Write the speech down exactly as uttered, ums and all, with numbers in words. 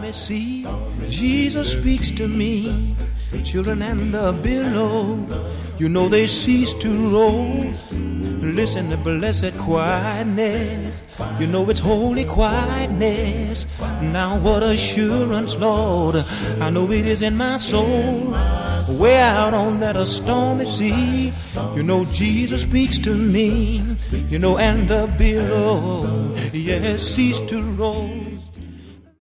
stormy sea, Jesus speaks to me. Children and the billow, you know they cease to roll. Listen to blessed quietness, you know it's holy quietness. Now what assurance, Lord, I know it is in my soul. Way out on that stormy sea, you know Jesus speaks to me. You know, and the billow, yes, cease to roll.